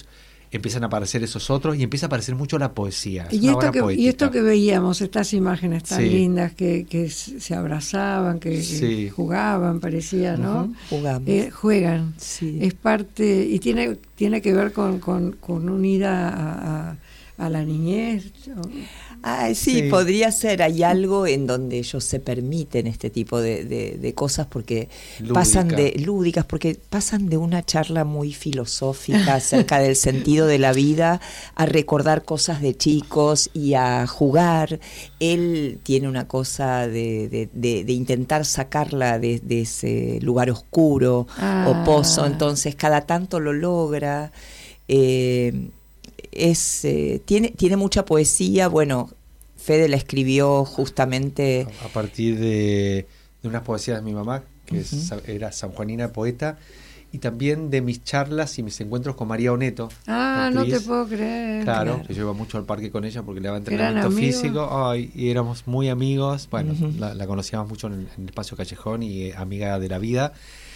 empiezan a aparecer esos otros y empieza a aparecer mucho la poesía. Y esto que veíamos, estas imágenes tan lindas que se abrazaban, que jugaban, parecía, ¿no? Juegan. Sí. Es parte, y tiene que ver con unida a la niñez. Sí, podría ser. Hay algo en donde ellos se permiten este tipo de cosas porque pasan de una charla muy filosófica acerca del sentido de la vida a recordar cosas de chicos y a jugar. Él tiene una cosa de intentar sacarla de ese lugar oscuro o pozo, entonces cada tanto lo logra. Tiene mucha poesía. Bueno, Fede la escribió justamente a partir de unas poesías de mi mamá, que era sanjuanina poeta, y también de mis charlas y mis encuentros con María Oneto. No te puedo creer. Claro, yo iba mucho al parque con ella porque le daba entrenamiento físico, y éramos muy amigos. Bueno, la conocíamos mucho en el espacio Callejón y amiga de la vida.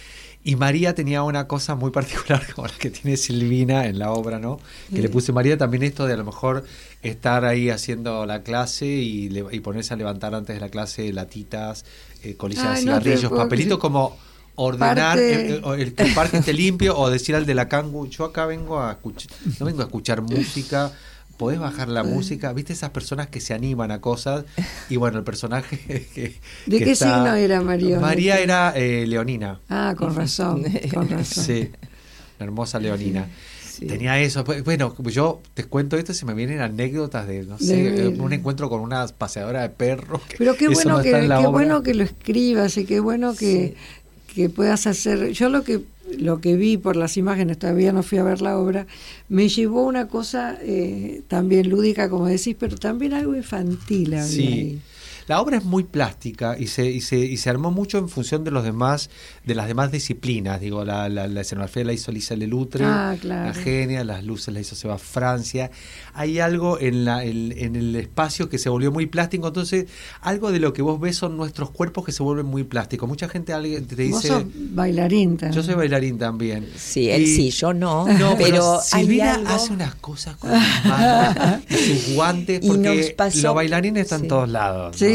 Y María tenía una cosa muy particular como la que tiene Silvina en la obra, ¿no? Que le puse María también esto de a lo mejor estar ahí haciendo la clase y ponerse a levantar antes de la clase latitas, colillas de cigarrillos, papelitos como ordenar que el parque esté limpio, o decir al de la cangu, yo acá vengo a escuchar, no vengo a escuchar música, podés bajar la música, viste esas personas que se animan a cosas. Y bueno, el personaje ¿De qué signo era María? María era leonina. Con razón. Sí, una hermosa leonina. Sí. Tenía eso. Bueno, yo te cuento esto, se me vienen anécdotas de, no sé, un encuentro con una paseadora de perros. Pero qué bueno, bueno que lo escribas, y qué bueno que puedas hacer. Yo lo que vi por las imágenes, todavía no fui a ver la obra, me llevó una cosa también lúdica, como decís, pero también algo infantil había ahí. La obra es muy plástica y se armó mucho en función de las demás disciplinas. Digo, la escenografía la hizo Lisa Leloutre, la genia, las luces la hizo Seba Francia. Hay algo en el espacio que se volvió muy plástico. Entonces, algo de lo que vos ves son nuestros cuerpos que se vuelven muy plásticos. Mucha gente te dice... Vos sos bailarín también. Yo soy bailarín también. Sí, él sí, yo no. Pero Silvina hace unas cosas con las manos y sus guantes, porque los bailarines están en todos lados. Sí.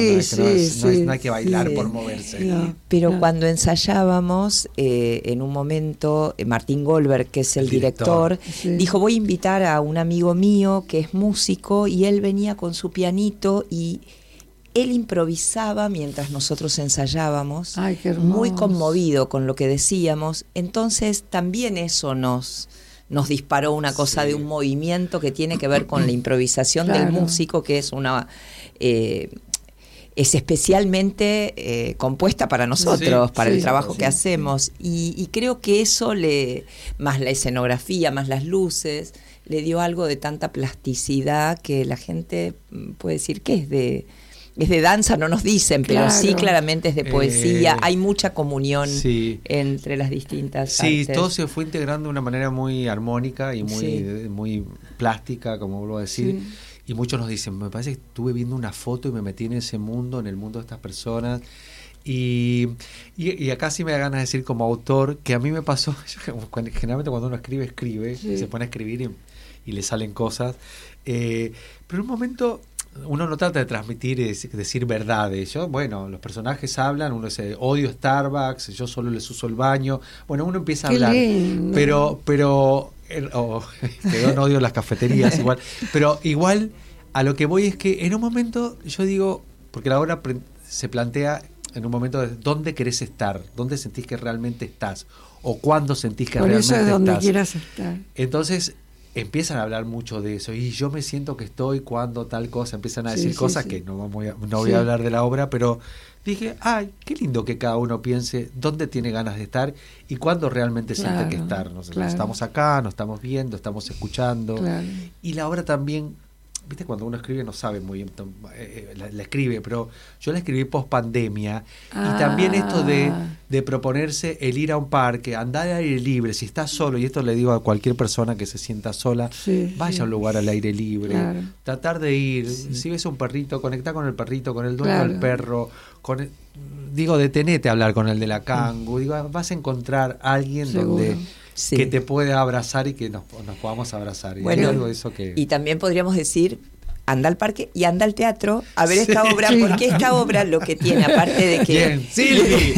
No hay que bailar por moverse. Pero cuando ensayábamos, en un momento, Martín Goldberg, que es el director, dijo, voy a invitar a un amigo mío que es músico, y él venía con su pianito y él improvisaba mientras nosotros ensayábamos. Ay, qué hermoso. Muy conmovido con lo que decíamos. Entonces también eso nos disparó una cosa de un movimiento que tiene que ver con la improvisación del músico, que es una... es especialmente compuesta para nosotros, para el trabajo que hacemos, y creo que eso más la escenografía, más las luces, le dio algo de tanta plasticidad que la gente puede decir que es de danza, no nos dicen, pero sí claramente es de poesía. Hay mucha comunión entre las distintas artes. Sí, todo se fue integrando de una manera muy armónica y muy plástica, como vuelvo a decir. Sí. Y muchos nos dicen, me parece que estuve viendo una foto y me metí en ese mundo, en el mundo de estas personas. Y acá sí me da ganas de decir como autor, que a mí me pasó, generalmente cuando uno escribe, se pone a escribir y le salen cosas. Pero en un momento uno no trata de transmitir, decir verdades. Los personajes hablan, uno dice, odio Starbucks, yo solo les uso el baño. Bueno, uno empieza a hablar. Lindo. Pero quedó en odio las cafeterías igual. Pero igual a lo que voy es que en un momento yo digo, porque la obra se plantea en un momento de dónde querés estar, dónde sentís que realmente estás, o cuándo sentís que realmente estás. Por eso es donde quieras estar. Entonces empiezan a hablar mucho de eso, y yo me siento que estoy cuando tal cosa, empiezan a decir cosas que no voy a hablar de la obra, pero dije, ay, qué lindo que cada uno piense dónde tiene ganas de estar y cuándo realmente siente que estar. Estamos acá, nos estamos viendo, estamos escuchando. Y la obra también, viste, cuando uno escribe no sabe muy bien, la escribe, pero yo la escribí post pandemia, y también esto de proponerse el ir a un parque, andar al aire libre, si estás solo, y esto le digo a cualquier persona que se sienta sola, vaya a un lugar al aire libre, tratar de ir, si ves un perrito, conectar con el perrito, con el dueño del perro, detenete a hablar con el de la cangu, vas a encontrar a alguien donde Sí. que te pueda abrazar y que nos podamos abrazar. Y Bueno, hay algo de eso que... Y también podríamos decir, anda al parque y anda al teatro a ver esta obra, porque esta obra lo que tiene, aparte de que... Bien, Silvi,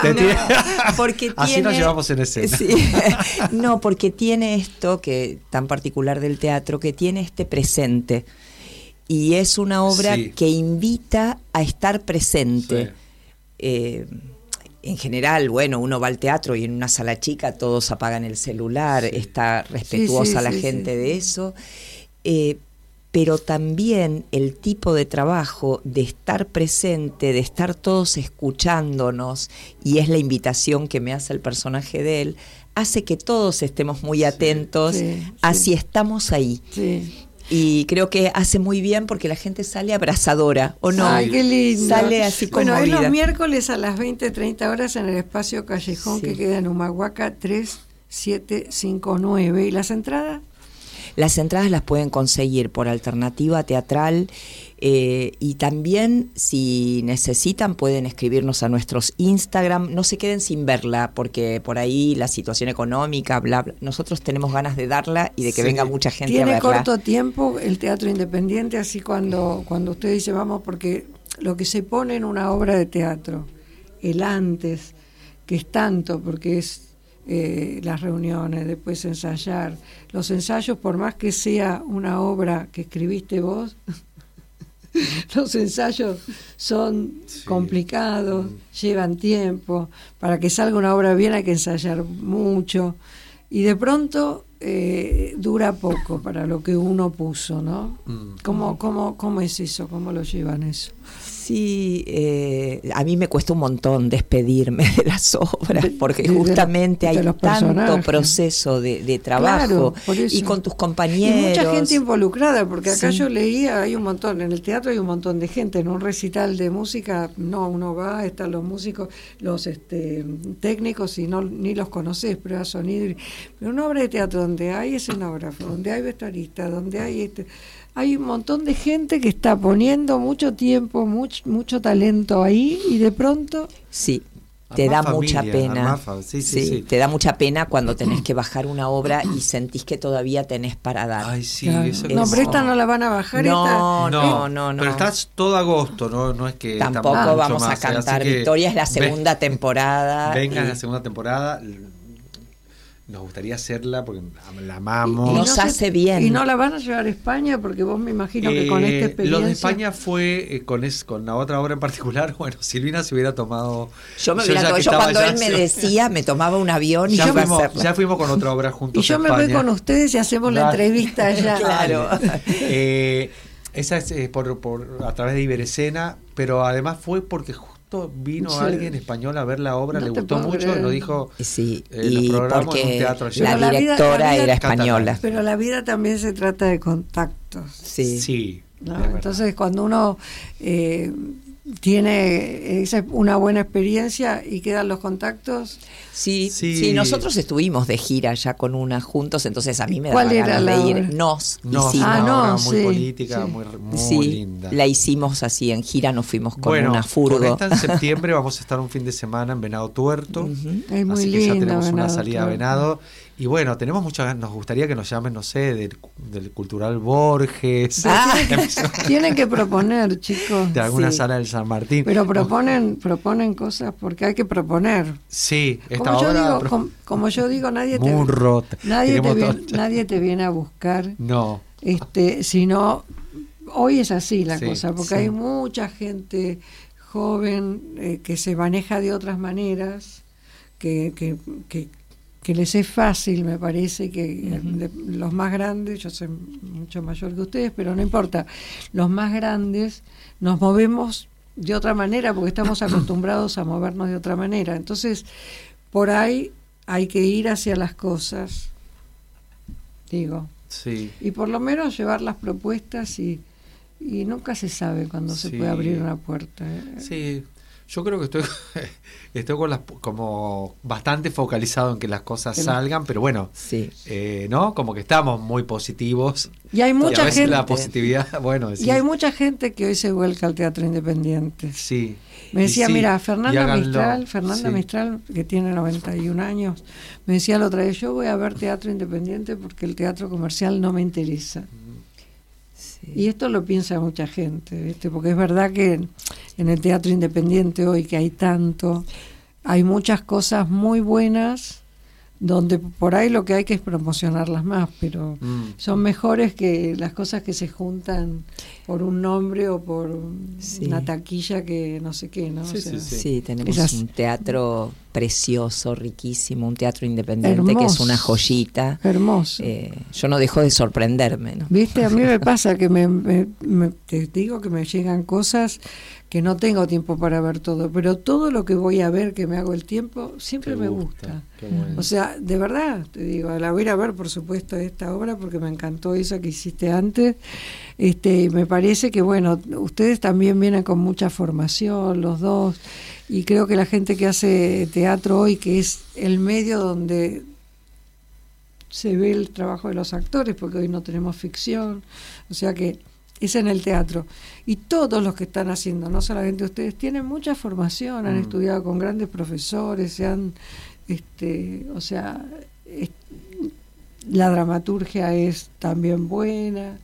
porque así tiene, nos llevamos en escena. Sí. No, porque tiene esto que tan particular del teatro, que tiene este presente. Y es una obra que invita a estar presente. Sí. En general, bueno, uno va al teatro y en una sala chica todos apagan el celular, está respetuosa la gente de eso. Pero también el tipo de trabajo de estar presente, de estar todos escuchándonos, y es la invitación que me hace el personaje de él, hace que todos estemos muy atentos a si estamos ahí. Sí. Y creo que hace muy bien porque la gente sale abrazadora, ¿o no? Ay, qué lindo. Sale así como Bueno, es los miércoles a las 20:30 horas en el espacio Callejón que queda en Humahuaca 3759. ¿Y las entradas? Las entradas las pueden conseguir por Alternativa Teatral, y también si necesitan pueden escribirnos a nuestros Instagram. No se queden sin verla porque por ahí la situación económica, bla, bla. Nosotros tenemos ganas de darla y de que venga mucha gente a verla. Tiene corto tiempo el teatro independiente, así cuando usted dice vamos, porque lo que se pone en una obra de teatro, el antes, que es tanto, porque es las reuniones, después ensayar. Los ensayos, por más que sea una obra que escribiste vos, los ensayos son complicados, llevan tiempo. Para que salga una obra bien hay que ensayar mucho. Y de pronto dura poco para lo que uno puso, ¿no? ¿Cómo es eso? ¿Cómo lo llevan eso? Sí, a mí me cuesta un montón despedirme de las obras porque justamente hay tanto proceso de trabajo, y con tus compañeros. Y mucha gente involucrada, porque acá yo leía, hay un montón, en el teatro hay un montón de gente, en un recital de música, uno va, están los músicos, los técnicos, y ni los conoces, prueba sonido. Pero una obra de teatro donde hay escenógrafo, donde hay vestuarista, donde hay un montón de gente que está poniendo mucho tiempo, mucho talento ahí, y de pronto... Sí, te da mucha pena. Sí, te da mucha pena cuando tenés que bajar una obra y sentís que todavía tenés para dar. Ay, sí, claro. Eso no, pero esta no la van a bajar. No. Pero estás todo agosto, no es que... Tampoco vamos a cantar Victoria, es la segunda temporada. Venga, la segunda temporada... Nos gustaría hacerla porque la amamos. Y nos hace bien. ¿Y no la van a llevar a España? Porque vos me imagino que con esta experiencia... Lo de España fue con la otra obra en particular. Bueno, Silvina se hubiera tomado... Yo cuando él me decía, me tomaba un avión y yo ya fuimos con otra obra juntos. Y yo me voy con ustedes y hacemos la entrevista allá. Claro. Esa es a través de Iberescena, pero además fue porque vino alguien español a ver la obra, le gustó mucho, nos dijo y porque la directora era española. Pero la vida también se trata de contactos. Sí. ¿No? Entonces cuando uno tiene una buena experiencia y quedan los contactos. Sí, nosotros estuvimos de gira ya con una juntos, entonces a mí me daba ganas de ir. Nos muy política, muy linda. La hicimos así en gira, nos fuimos con una furgo. Con esta en septiembre vamos a estar un fin de semana en Venado Tuerto, Es muy así que lindo, ya tenemos una Venado salida a Venado. Y bueno, tenemos muchas, nos gustaría que nos llamen, no sé, del Cultural Borges. Tienen que proponer, chicos. De alguna sala del San Martín. Pero proponen cosas porque hay que proponer. Sí, como yo digo, nadie te viene a buscar. No. Sino hoy es así la cosa, porque hay mucha gente joven que se maneja de otras maneras, que les es fácil, me parece, que los más grandes, yo soy mucho mayor que ustedes, pero no importa, los más grandes nos movemos de otra manera porque estamos acostumbrados a movernos de otra manera. Entonces, por ahí hay que ir hacia las cosas, digo. Sí. Y por lo menos llevar las propuestas y nunca se sabe cuándo se puede abrir una puerta. Sí. Yo creo que estoy con como bastante focalizado en que las cosas salgan, pero bueno, sí. ¿No? Como que estamos muy positivos. Y hay mucha a veces gente. La positividad, bueno. Y hay mucha gente que hoy se vuelca al teatro independiente. Sí. Me decía, sí, mira, Fernanda sí. Mistral, que tiene 91 años, me decía la otra vez, yo voy a ver teatro independiente porque el teatro comercial no me interesa. Sí. Y esto lo piensa mucha gente, ¿viste? Porque es verdad que en el teatro independiente hoy que hay tanto, hay muchas cosas muy buenas, donde por ahí lo que hay que es promocionarlas más, pero son mejores que las cosas que se juntan por un nombre o por una taquilla que no sé qué, ¿no? Sí, tenemos un teatro precioso, riquísimo, un teatro independiente que es una joyita. Hermoso. Yo no dejo de sorprenderme, ¿no? Viste, a mí me pasa que te digo que me llegan cosas que no tengo tiempo para ver todo, pero todo lo que voy a ver, que me hago el tiempo, siempre me gusta. Bueno. O sea, de verdad, te digo, la voy a ir a ver, por supuesto, esta obra, porque me encantó esa que hiciste antes. Me parece que, bueno, ustedes también vienen con mucha formación, los dos, y creo que la gente que hace teatro hoy, que es el medio donde se ve el trabajo de los actores, porque hoy no tenemos ficción, o sea que es en el teatro. Y todos los que están haciendo, no solamente ustedes, tienen mucha formación, han estudiado con grandes profesores, la dramaturgia es también buena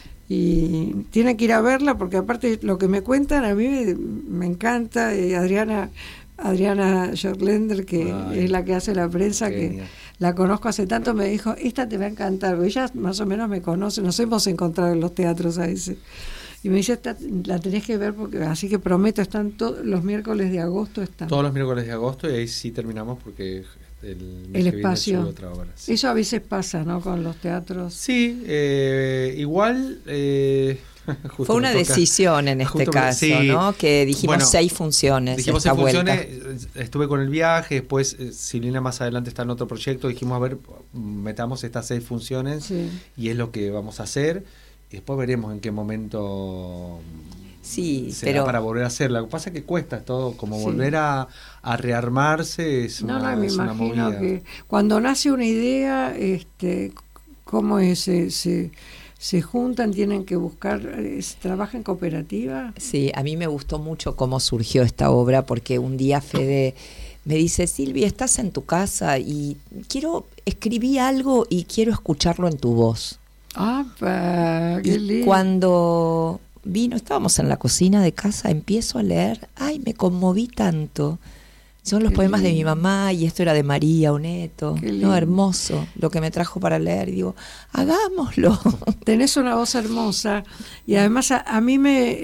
y tienen que ir a verla porque aparte lo que me cuentan a mí me encanta. Adriana Jorlender, que es la que hace la prensa, que la conozco hace tanto, me dijo, esta te va a encantar, porque ella más o menos me conoce, nos hemos encontrado en los teatros a veces. Y me dice, la tenés que ver, porque así que prometo, están todos los miércoles de agosto. Todos los miércoles de agosto, y ahí sí terminamos porque el espacio. Otra obra, sí. Eso a veces pasa, ¿no? Con los teatros. Sí, igual... Fue una decisión en este caso, sí, ¿no? Que dijimos 6 funciones. Dijimos 6 funciones, estuve con el viaje, después Silvina más adelante está en otro proyecto, dijimos, a ver, metamos estas 6 funciones y es lo que vamos a hacer. Y después veremos en qué momento será para volver a hacerla. Lo que pasa es que cuesta todo, como volver a rearmarse es una movida. Que cuando nace una idea, ¿cómo es? Se juntan, tienen que buscar, ¿trabaja en cooperativa? Sí, a mí me gustó mucho cómo surgió esta obra, porque un día Fede me dice, Silvia, estás en tu casa y escribí algo y quiero escucharlo en tu voz. ¡Qué lindo! Cuando vino, estábamos en la cocina de casa, empiezo a leer, me conmoví tanto. Son los poemas de mi mamá y esto era de María Oneto. No, hermoso lo que me trajo para leer. Y digo, hagámoslo. Tenés una voz hermosa y además a mí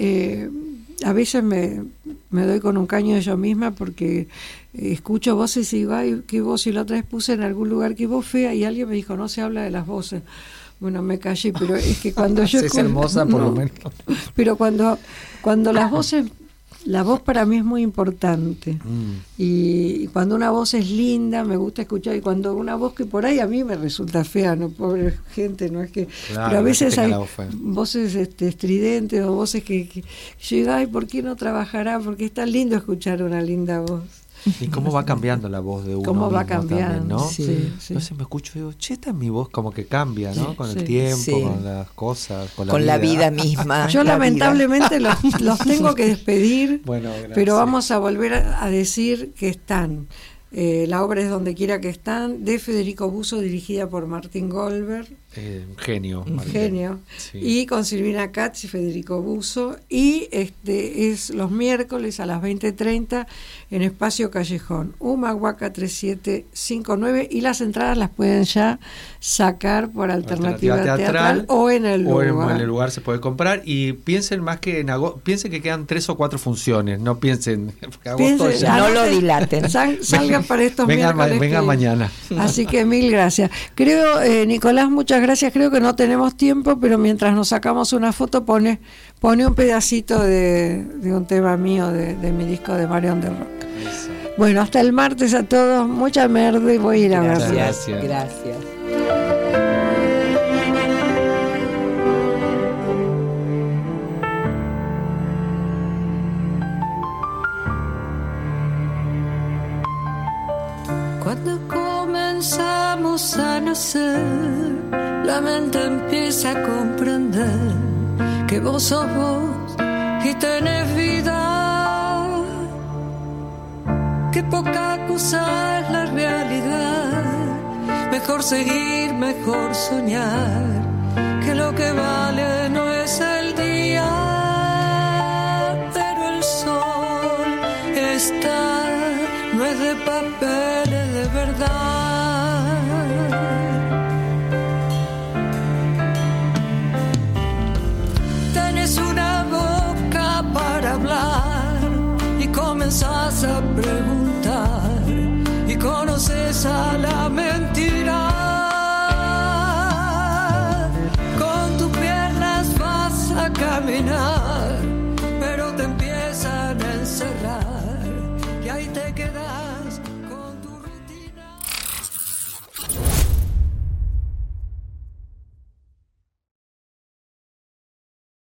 a veces me doy con un caño de yo misma porque escucho voces y digo, ay, qué voz. Y la otra vez puse en algún lugar qué voz fea y alguien me dijo, no se habla de las voces. Bueno, me callé, pero es que cuando yo... Es hermosa por lo menos. Pero cuando las voces... La voz para mí es muy importante y cuando una voz es linda me gusta escuchar, y cuando una voz que por ahí a mí me resulta fea, no, pobre gente, no es que, claro, pero a veces hay voces estridentes o voces que yo digo, ay, ¿por qué no trabajará? Porque es tan lindo escuchar una linda voz. Y cómo va cambiando la voz de uno. Cómo va cambiando, también, ¿no? Sí. Entonces me escucho y digo, esta es mi voz, como que cambia, ¿no? Con el tiempo, con las cosas, con la vida misma. Yo lamentablemente los tengo que despedir, bueno, pero vamos a volver a decir que están. La obra es Donde quiera que están, de Federico Busso, dirigida por Martín Goldberg. Genio. Sí. Y con Silvina Katz y Federico Busso. Y es los miércoles a las 20:30 en Espacio Callejón, Humahuaca 3759. Y las entradas las pueden ya sacar por Alternativa Teatral o en el lugar. O en el lugar se puede comprar. Y piensen más que en agosto, piensen que quedan 3 o 4 funciones. No piensen, porque agosto ya. No lo dilaten. Salgan para estos miércoles. Vengan mañana. Así que mil gracias. Creo, Nicolás, muchas gracias. Creo que no tenemos tiempo, pero mientras nos sacamos una foto, pone un pedacito de un tema mío de mi disco de Marion de Rock. Eso. Bueno, hasta el martes a todos. Mucha merda y voy a ir a verla. Gracias. la mente empieza a comprender que vos sos vos y tenés vida, que poca cosa es la realidad, mejor seguir, mejor soñar, que lo que vale no es el día, pero el sol está, no es de papel, es de verdad. Tenés una boca para hablar y comenzás a preguntar y conoces a la mentira. Con tus piernas vas a caminar, pero te empiezan a encerrar y ahí te quedas.